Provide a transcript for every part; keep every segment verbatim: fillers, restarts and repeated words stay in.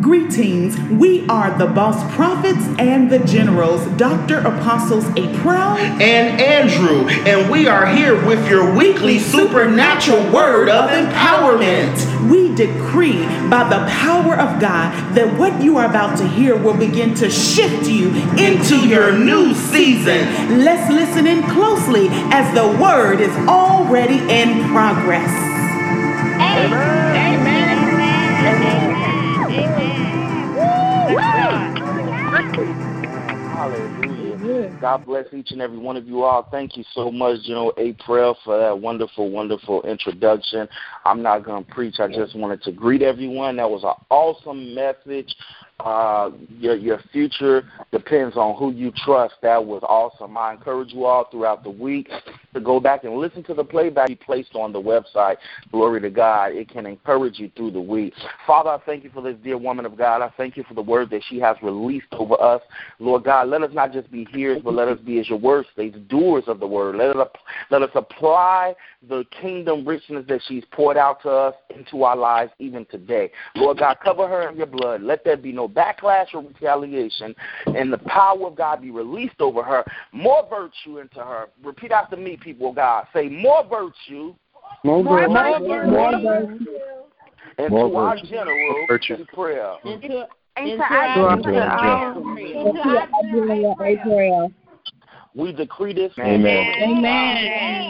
Greetings. We are the boss prophets and the generals, Doctor Apostles April and Andrew, and we are here with your weekly supernatural word of empowerment. We decree by the power of God that what you are about to hear will begin to shift you into your new season. Let's listen in closely as the word is already in progress. Amen. Amen. Amen. Hallelujah. God bless each and every one of you all. Thank you so much, General April, for that wonderful, wonderful introduction. I'm not going to preach. I just wanted to greet everyone. That was an awesome message. Uh, your your future depends on who you trust. That was awesome. I encourage you all throughout the week to go back and listen to the playback he placed on the website. Glory to God. It can encourage you through the week. Father, I thank you for this dear woman of God. I thank you for the word that she has released over us. Lord God, let us not just be hearers, but let us be, as your word states, doers of the word. Let us, let us apply the kingdom richness that she's poured out to us into our lives even today. Lord God, cover her in your blood. Let there be no backlash or retaliation, and the power of God be released over her. More virtue into her. Repeat after me, people of God. Say more virtue. More, more virtue. virtue. More virtue. And more to our virtue. general virtue. in prayer. Into, into, into our general. We decree this. Amen. Amen.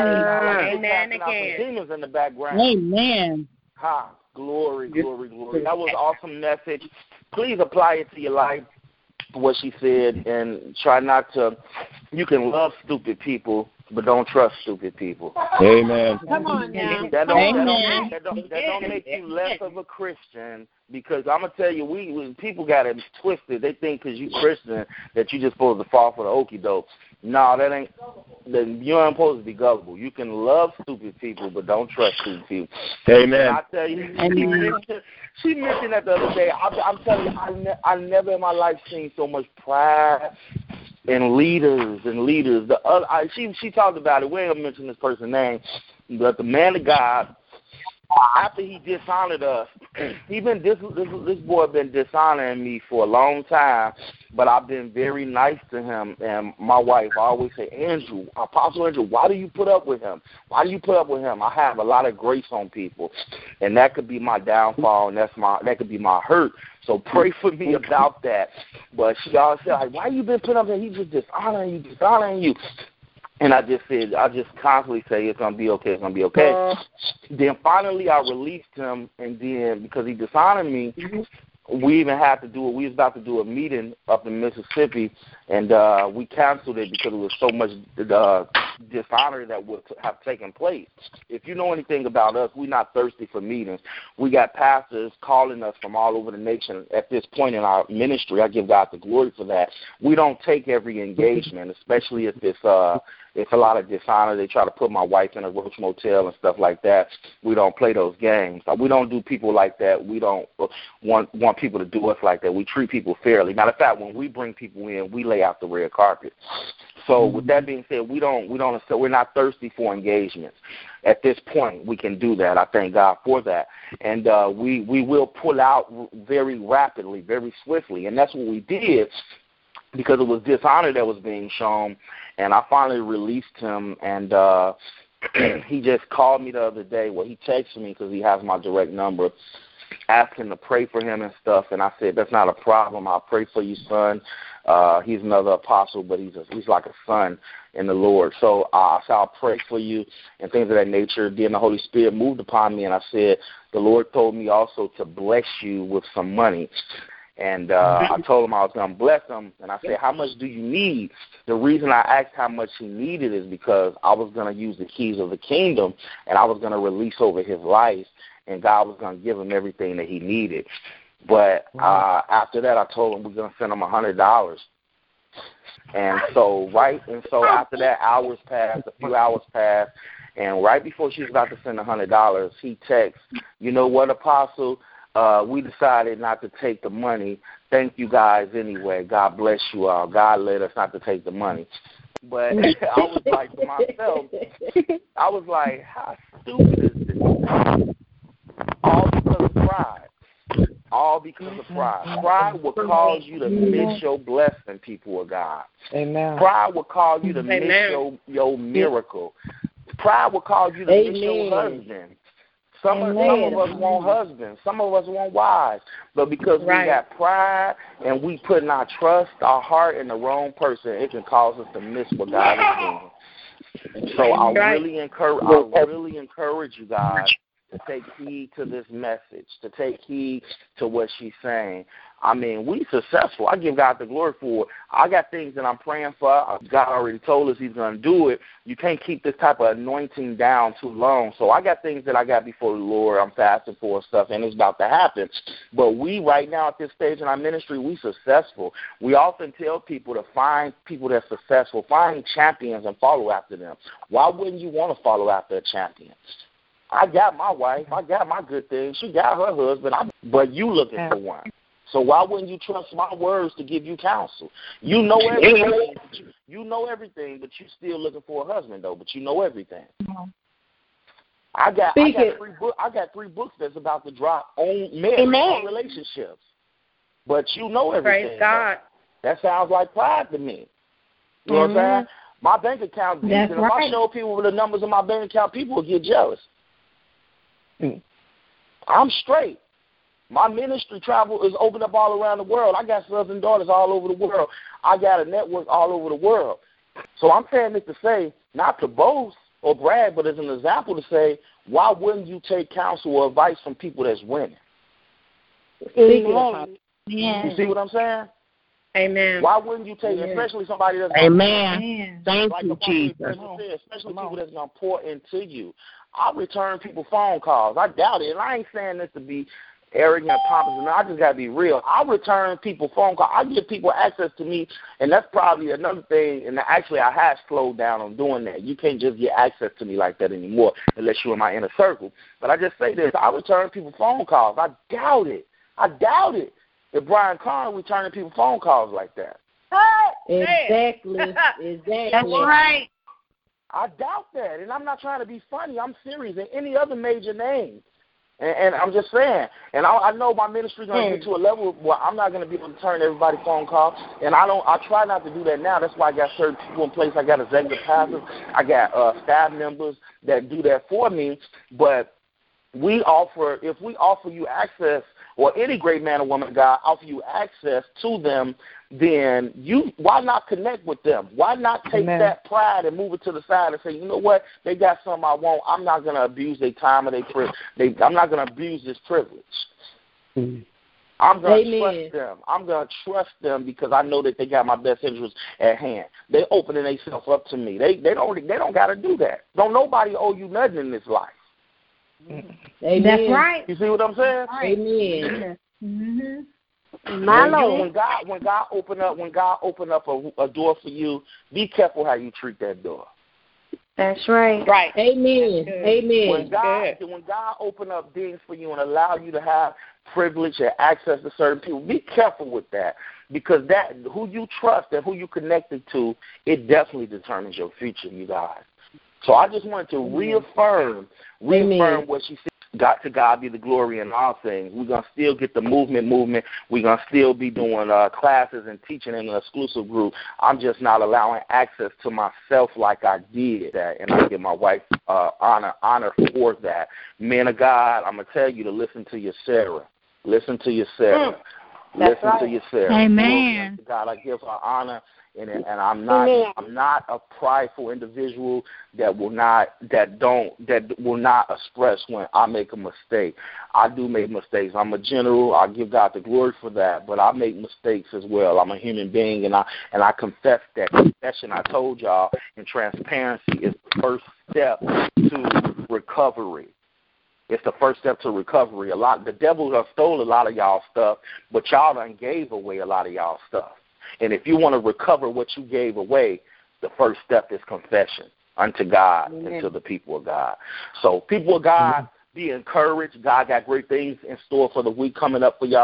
Amen. Amen again. Demons in the background. Amen. Ha. Glory, glory, glory. That was an awesome message. Please apply it to your life, what she said, and try not to. You can love stupid people, but don't trust stupid people. Amen. Come on now. That don't, that, Amen. don't, that, don't, that don't make you less of a Christian, because I'm going to tell you, we, we people got it twisted. They think because you Christian that you just supposed to fall for the okie doke. No, that ain't. You aren't supposed to be gullible. You can love stupid people, but don't trust stupid people. Amen. And I tell you, she mentioned, she mentioned that the other day. I, I'm telling you, I, ne- I never in my life seen so much pride in leaders and leaders. The other, I, she she talked about it. We ain't gonna mention this person's name, but the man of God, after he dishonored us, he been this this this boy been dishonoring me for a long time, but I've been very nice to him. And my wife, I always say, Andrew, Apostle Andrew, why do you put up with him? Why do you put up with him? I have a lot of grace on people, and that could be my downfall, and that's my that could be my hurt. So pray for me about that. But she always said, like, why you been putting up with him? He just dishonoring you, dishonoring you. And I just said, I just constantly say, it's going to be okay, it's going to be okay. Uh, then finally I released him, and then because he dishonored me, mm-hmm. we even had to do it. We was about to do a meeting up in Mississippi, and uh, we canceled it because it was so much uh, dishonor that would have taken place. If you know anything about us, we're not thirsty for meetings. We got pastors calling us from all over the nation at this point in our ministry. I give God the glory for that. We don't take every engagement, especially if it's uh, it's a lot of dishonor. They try to put my wife in a Roach Motel and stuff like that. We don't play those games. We don't do people like that. We don't want want people to do us like that. We treat people fairly. Matter of fact, when we bring people in, we lay out the red carpet. So with that being said, we don't we don't so we're not thirsty for engagements. At this point, we can do that. I thank God for that, and uh, we we will pull out very rapidly, very swiftly, and that's what we did. Because it was dishonor that was being shown, and I finally released him, and uh, he just called me the other day. Well, he texted me because he has my direct number, asking to pray for him and stuff, and I said, that's not a problem. I'll pray for you, son. Uh, he's another apostle, but he's a, he's like a son in the Lord. So uh, I said, I'll pray for you and things of that nature. Then the Holy Spirit moved upon me, and I said, the Lord told me also to bless you with some money. And uh, I told him I was going to bless him, and I said, how much do you need? The reason I asked how much he needed is because I was going to use the keys of the kingdom, and I was going to release over his life, and God was going to give him everything that he needed. But uh, after that, I told him we're going to send him one hundred dollars. And so right, and so after that, hours passed, a few hours passed, and right before she was about to send one hundred dollars, he texts, you know what, Apostle? Uh, we decided not to take the money. Thank you guys anyway. God bless you all. God led us not to take the money. But I was like to myself, I was like, how stupid is this? All because of pride. All because of pride. Pride will cause you to miss your blessing, people of God. Amen. Pride will cause you to Amen. miss your, your miracle. Pride will cause you to Amen. miss your husband. Some of, some Amen. of us want husbands. Some of us want wives. But because Right. we got pride and we putting our trust, our heart in the wrong person, it can cause us to miss what God is doing. So I Right. really encourage, I really encourage you guys to take heed to this message, to take heed to what she's saying. I mean, we successful. I give God the glory for it. I got things that I'm praying for. God already told us he's going to do it. You can't keep this type of anointing down too long. So I got things that I got before the Lord. I'm fasting for and stuff, and it's about to happen. But we right now at this stage in our ministry, we successful. We often tell people to find people that's successful, find champions and follow after them. Why wouldn't you want to follow after a champion? I got my wife. I got my good things. She got her husband. I, but you looking for one. So why wouldn't you trust my words to give you counsel? You know everything. But you, you know everything, but you still looking for a husband, though. But you know everything. I got I got three book, I got three books that's about to drop on marriage, on relationships. But you know everything. Praise God. Though. That sounds like pride to me. You know Mm-hmm. what I'm saying? My bank account, That's and if right. I show people the numbers of my bank account, people will get jealous. I'm straight. My ministry travel is open up all around the world. I got sons and daughters all over the world. I got a network all over the world. So I'm saying this to say, not to boast or brag, but as an example to say, why wouldn't you take counsel or advice from people that's winning? Amen. You see what I'm saying? Amen. Why wouldn't you take, especially somebody that's Amen. Thank like you, Apostle Jesus. Patricia said, especially people that's going to pour into you. I return people phone calls. I doubt it. And I ain't saying this to be arrogant, pompous, and I just got to be real. I return people phone calls. I give people access to me, and that's probably another thing. And actually, I have slowed down on doing that. You can't just get access to me like that anymore unless you're in my inner circle. But I just say this. I return people phone calls. I doubt it. I doubt it if Brian Carn returning people phone calls like that. Exactly. Exactly. That's right. I doubt that, and I'm not trying to be funny. I'm serious. And any other major name, and, and I'm just saying. And I, I know my ministry is going to get to a level where I'm not going to be able to turn everybody's phone call, and I don't. I try not to do that now. That's why I got certain people in place. I got executive pastors. I got uh, staff members that do that for me. But we offer, if we offer you access, or any great man or woman of God offer you access to them, then you why not connect with them? Why not take Amen. that pride and move it to the side and say, you know what, they got something I want. I'm not going to abuse their time or their privilege. They, I'm not going to abuse this privilege. Mm-hmm. I'm going to Amen. trust them. I'm going to trust them because I know that they got my best interests at hand. They opening themselves up to me. They they don't they don't got to do that. Don't nobody owe you nothing in this life. Amen. That's right. You see what I'm saying? Amen. Mm-hmm. My when, you, Lord. when God when God open up when God open up a, a door for you, be careful how you treat that door. That's right. Right. Amen. Good. Amen. When God when God open up things for you and allow you to have privilege and access to certain people, be careful with that because that who you trust and who you connected to, it definitely determines your future, you guys. So I just wanted to reaffirm, reaffirm Amen. what she said. God to God be the glory in all things. We're going to still get the movement movement. We're going to still be doing uh, classes and teaching in an exclusive group. I'm just not allowing access to myself like I did that, and I give my wife uh, honor honor for that. Men of God, I'm going to tell you to listen to your Sarah. Listen to your Sarah. Mm, listen right. to your Sarah. Amen. Glory to God, I give her honor. And, and I'm not Amen. I'm not a prideful individual that will not that don't that will not express when I make a mistake. I do make mistakes. I'm a general. I give God the glory for that, but I make mistakes as well. I'm a human being, and I and I confess that. Confession, I told y'all, and transparency is the first step to recovery. It's the first step to recovery. A lot the devil have stole a lot of y'all stuff, but y'all done gave away a lot of y'all stuff. And if you want to recover what you gave away, the first step is confession unto God Amen. and to the people of God. So people of God, be encouraged. God got great things in store for the week coming up for y'all.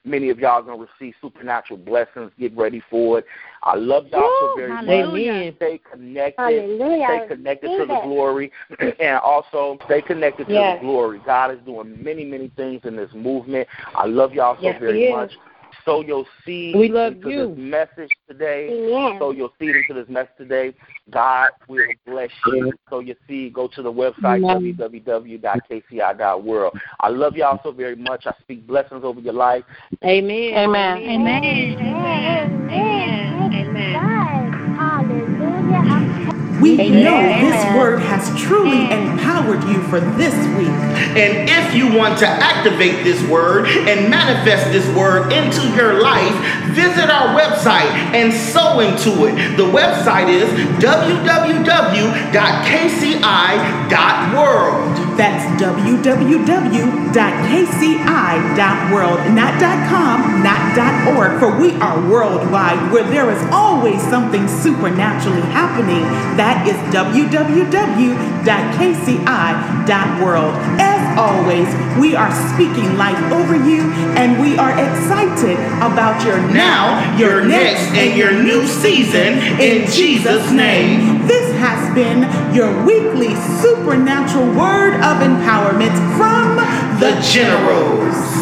Many of y'all are going to receive supernatural blessings. Get ready for it. I love y'all so very Hallelujah. much. Stay connected. Hallelujah. Stay connected to the glory. And also stay connected to Yes. the glory. God is doing many, many things in this movement. I love y'all so Yes, very he is. much. Sow your seed We love into you. this message today. Amen. Sow your seed into this message today. God will bless you. Sow your seed. Go to the website, Amen. w w w dot k c i dot world. I love y'all so very much. I speak blessings over your life. Amen. Amen. Amen. Amen. Amen. Amen. Hallelujah. I'm We Amen. know this Amen. word has truly empowered you for this week. And if you want to activate this word and manifest this word into your life, visit our website and sow into it. The website is w w w dot k c i dot world. That's w w w dot k c i dot world, not .com, not .org, for we are worldwide, where there is always something supernaturally happening. That is w w w dot k c i dot world. As always, we are speaking life over you, and we are excited about your Now, your next and your new season in Jesus' name. This has been your weekly supernatural word of empowerment from The Generals.